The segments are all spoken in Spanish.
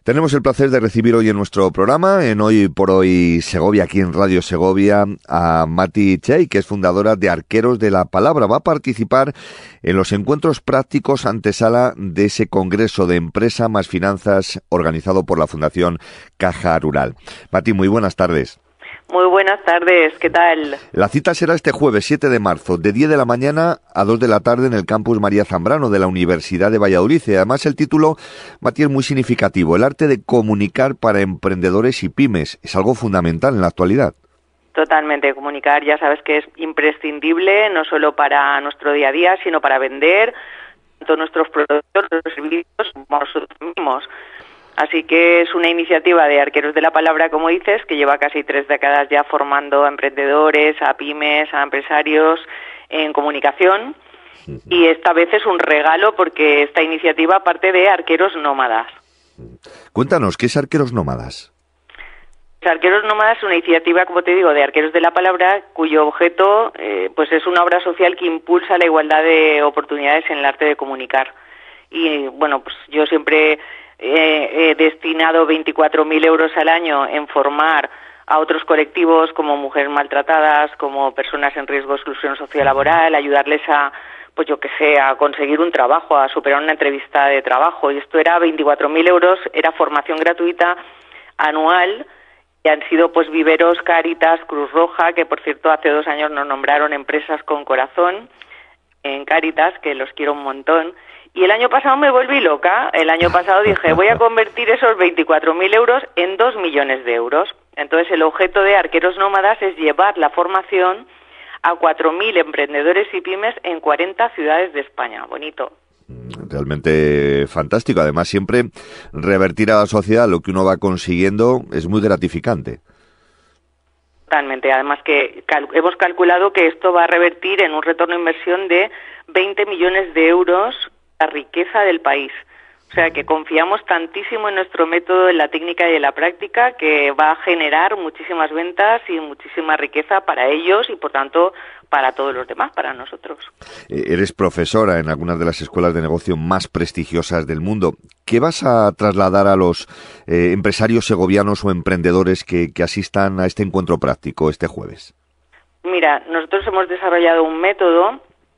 Tenemos el placer de recibir hoy en nuestro programa, en Hoy por Hoy Segovia, aquí en Radio Segovia, a Mati Chey, que es fundadora de Arqueros de la Palabra. Va a participar en los encuentros prácticos antesala de ese Congreso de Empresa más Finanzas organizado por la Fundación Caja Rural. Mati, muy buenas tardes. Muy buenas tardes, ¿qué tal? La cita será este jueves 7 de marzo, de 10 de la mañana a 2 de la tarde en el campus María Zambrano de la Universidad de Valladolid. Y además el título, Mati, es muy significativo, el arte de comunicar para emprendedores y pymes. Es algo fundamental en la actualidad. Totalmente, comunicar ya sabes que es imprescindible, no solo para nuestro día a día, sino para vender tanto nuestros productos, los servicios, como nosotros mismos. Así que es una iniciativa de Arqueros de la Palabra, como dices, que lleva casi 3 décadas ya formando a emprendedores, a pymes, a empresarios en comunicación. Y esta vez es un regalo porque esta iniciativa parte de Arqueros Nómadas. Cuéntanos, ¿qué es Arqueros Nómadas? Arqueros Nómadas es una iniciativa, como te digo, de Arqueros de la Palabra, cuyo objeto pues es una obra social que impulsa la igualdad de oportunidades en el arte de comunicar. Y bueno, pues yo siempre he destinado 24.000 euros al año en formar a otros colectivos como mujeres maltratadas, como personas en riesgo de exclusión sociolaboral, ayudarles a, pues yo qué sé, a conseguir un trabajo, a superar una entrevista de trabajo. Y esto era 24.000 euros, era formación gratuita anual, y han sido pues Viveros, Cáritas, Cruz Roja, que por cierto hace 2 años nos nombraron empresas con corazón en Cáritas, que los quiero un montón. Y el año pasado me volví loca. El año pasado dije, voy a convertir esos 24.000 euros en 2 millones de euros. Entonces, el objeto de Arqueros Nómadas es llevar la formación a 4.000 emprendedores y pymes en 40 ciudades de España. Bonito. Realmente fantástico. Además, siempre revertir a la sociedad lo que uno va consiguiendo es muy gratificante. Totalmente. Además que hemos calculado que esto va a revertir en un retorno de inversión de 20 millones de euros la riqueza del país. O sea, que confiamos tantísimo en nuestro método, en la técnica y en la práctica, que va a generar muchísimas ventas y muchísima riqueza para ellos y, por tanto, para todos los demás, para nosotros. Eres profesora en algunas de las escuelas de negocio más prestigiosas del mundo. ¿Qué vas a trasladar a los empresarios segovianos o emprendedores que asistan a este encuentro práctico este jueves? Mira, nosotros hemos desarrollado un método.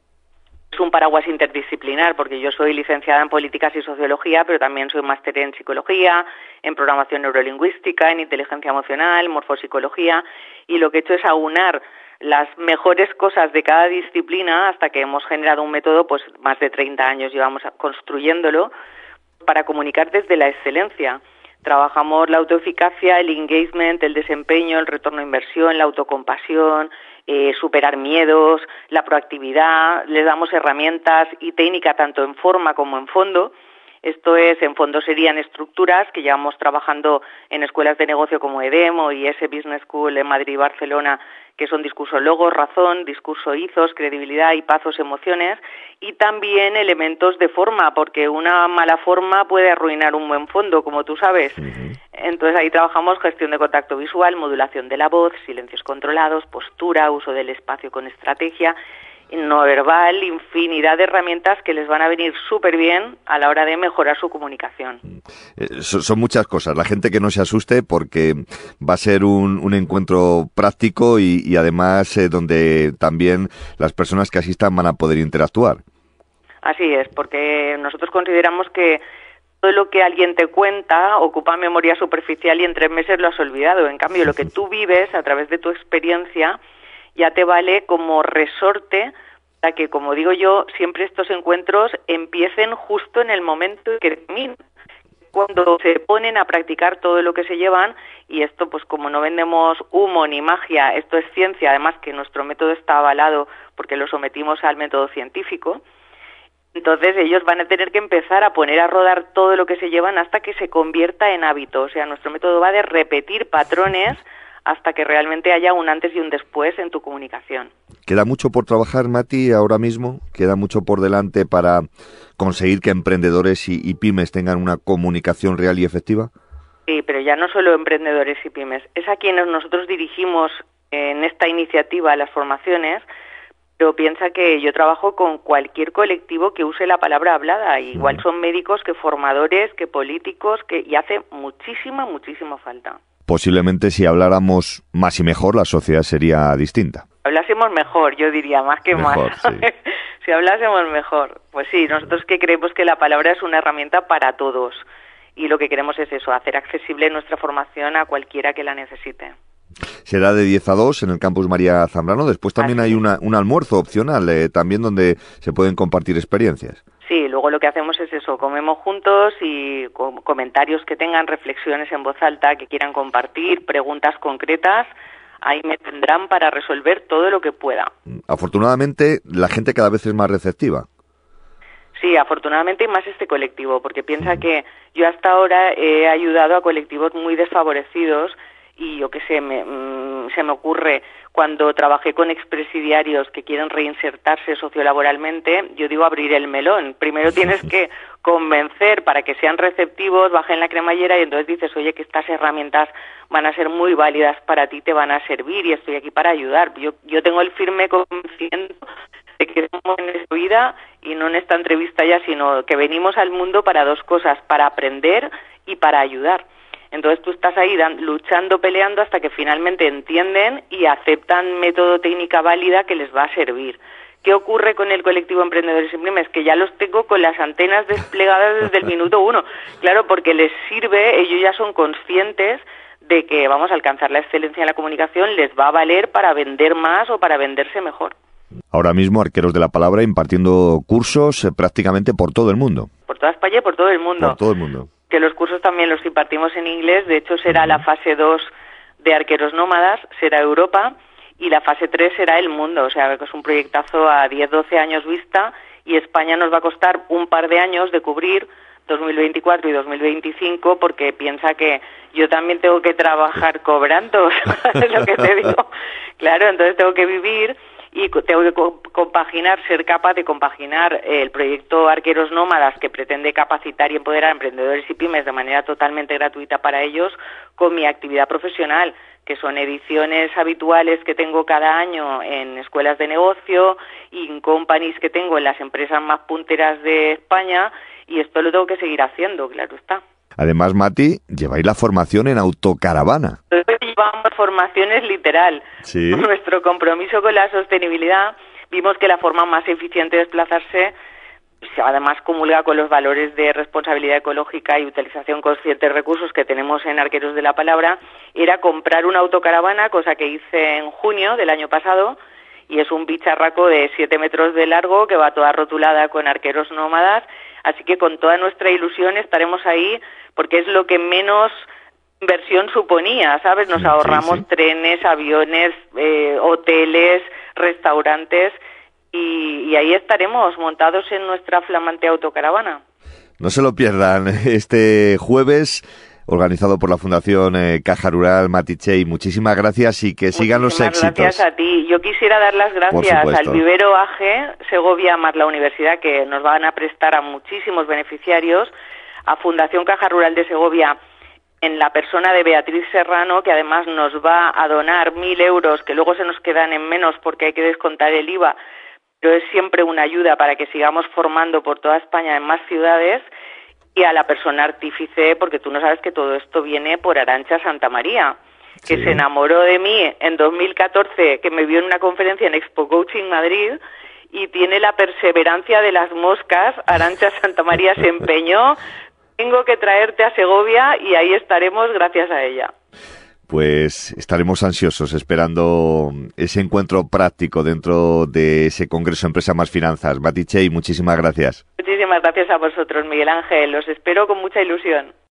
Es un paraguas interdisciplinar porque yo soy licenciada en Políticas y Sociología, pero también soy máster en Psicología, en Programación Neurolingüística, en Inteligencia Emocional, Morfopsicología, y lo que he hecho es aunar las mejores cosas de cada disciplina hasta que hemos generado un método, pues más de 30 años llevamos construyéndolo, para comunicar desde la excelencia. Trabajamos la autoeficacia, el engagement, el desempeño, el retorno a inversión, la autocompasión, superar miedos, la proactividad. Les damos herramientas y técnica tanto en forma como en fondo. Esto es, en fondo serían estructuras que llevamos trabajando en escuelas de negocio como EDEM o IS Business School en Madrid y Barcelona, que son discurso logos, razón, discurso ethos, credibilidad y pasos, emociones, y también elementos de forma, porque una mala forma puede arruinar un buen fondo, como tú sabes. Entonces ahí trabajamos gestión de contacto visual, modulación de la voz, silencios controlados, postura, uso del espacio con estrategia, no verbal, infinidad de herramientas que les van a venir súper bien a la hora de mejorar su comunicación. Son muchas cosas. La gente que no se asuste porque va a ser un encuentro práctico y además donde también las personas que asistan van a poder interactuar. Así es, porque nosotros consideramos que todo lo que alguien te cuenta ocupa memoria superficial y en 3 meses lo has olvidado. En cambio, lo que tú vives a través de tu experiencia ya te vale como resorte para que, como digo yo, siempre estos encuentros empiecen justo en el momento en que terminan, cuando se ponen a practicar todo lo que se llevan. Y esto, pues como no vendemos humo ni magia, esto es ciencia, además que nuestro método está avalado porque lo sometimos al método científico. Entonces ellos van a tener que empezar a poner a rodar todo lo que se llevan hasta que se convierta en hábito. O sea, nuestro método va de repetir patrones hasta que realmente haya un antes y un después en tu comunicación. ¿Queda mucho por trabajar, Mati, ahora mismo? ¿Queda mucho por delante para conseguir que emprendedores y pymes tengan una comunicación real y efectiva? Sí, pero ya no solo emprendedores y pymes. Es a quienes nosotros dirigimos en esta iniciativa las formaciones, Pero piensa que yo trabajo con cualquier colectivo que use la palabra hablada. Igual son médicos que formadores, que políticos, y hace muchísima falta. Posiblemente si habláramos más y mejor, la sociedad sería distinta. Hablásemos mejor, yo diría, más que mejor, más. Sí. Si hablásemos mejor. Pues sí, nosotros que creemos que la palabra es una herramienta para todos. Y lo que queremos es eso, hacer accesible nuestra formación a cualquiera que la necesite. Será de 10 a 2 en el Campus María Zambrano. Después también hay un almuerzo opcional, también donde se pueden compartir experiencias. Sí, luego lo que hacemos es eso, comemos juntos y comentarios que tengan, reflexiones en voz alta, que quieran compartir, preguntas concretas, ahí me tendrán para resolver todo lo que pueda. Afortunadamente, la gente cada vez es más receptiva. Sí, afortunadamente hay más este colectivo, porque piensa que yo hasta ahora he ayudado a colectivos muy desfavorecidos y yo qué sé, se me ocurre cuando trabajé con expresidiarios que quieren reinsertarse sociolaboralmente, yo digo abrir el melón. Primero tienes que convencer para que sean receptivos, bajen la cremallera y entonces dices, oye, que estas herramientas van a ser muy válidas para ti, te van a servir y estoy aquí para ayudar. Yo tengo el firme convencimiento de que estamos en esta vida y no en esta entrevista ya, sino que venimos al mundo para dos cosas, para aprender y para ayudar. Entonces tú estás ahí luchando, peleando hasta que finalmente entienden y aceptan método técnica válida que les va a servir. ¿Qué ocurre con el colectivo Emprendedores Sin Pymes? Que ya los tengo con las antenas desplegadas desde el minuto uno. Claro, porque les sirve, ellos ya son conscientes de que vamos a alcanzar la excelencia en la comunicación, les va a valer para vender más o para venderse mejor. Ahora mismo, Arqueros de la Palabra impartiendo cursos prácticamente por todo el mundo. Por toda España y por todo el mundo. Por todo el mundo. Que los cursos también los impartimos en inglés, de hecho será la fase 2 de Arqueros Nómadas, será Europa, y la fase 3 será el mundo, o sea que es un proyectazo a 10-12 años vista, y España nos va a costar un par de años de cubrir 2024 y 2025, porque piensa que yo también tengo que trabajar cobrando, es lo que te digo. Claro, entonces tengo que vivir y tengo que compaginar, ser capaz de compaginar el proyecto Arqueros Nómadas, que pretende capacitar y empoderar a emprendedores y pymes de manera totalmente gratuita para ellos, con mi actividad profesional, que son ediciones habituales que tengo cada año en escuelas de negocio y en companies que tengo en las empresas más punteras de España, y esto lo tengo que seguir haciendo, claro está. Además, Mati, lleváis la formación en autocaravana. Llevamos formaciones literal. ¿Sí? Por nuestro compromiso con la sostenibilidad, vimos que la forma más eficiente de desplazarse, además comulga con los valores de responsabilidad ecológica y utilización consciente de recursos que tenemos en Arqueros de la Palabra, era comprar una autocaravana, cosa que hice en junio del año pasado, y es un bicharraco de 7 metros de largo que va toda rotulada con Arqueros Nómadas, así que con toda nuestra ilusión estaremos ahí, porque es lo que menos inversión suponía, ¿sabes? Nos ahorramos trenes, aviones, hoteles, restaurantes, y ahí estaremos montados en nuestra flamante autocaravana. No se lo pierdan, este jueves, organizado por la Fundación Caja Rural. Mati Chey, muchísimas gracias y que sigan los éxitos. Gracias a ti. Yo quisiera dar las gracias al Vivero AGE, Segovia más la universidad, que nos van a prestar a muchísimos beneficiarios, a Fundación Caja Rural de Segovia, en la persona de Beatriz Serrano, que además nos va a donar 1.000 euros, que luego se nos quedan en menos porque hay que descontar el IVA, pero es siempre una ayuda para que sigamos formando por toda España en más ciudades, y a la persona artífice, porque tú no sabes que todo esto viene por Arantxa Santamaría, que se enamoró de mí en 2014, que me vio en una conferencia en Expo Coaching Madrid, y tiene la perseverancia de las moscas. Arantxa Santamaría se empeñó, tengo que traerte a Segovia, y ahí estaremos gracias a ella. Pues estaremos ansiosos esperando ese encuentro práctico dentro de ese Congreso Empresa Más Finanzas. Mati Chey, muchísimas gracias. Muchísimas gracias a vosotros, Miguel Ángel. Los espero con mucha ilusión.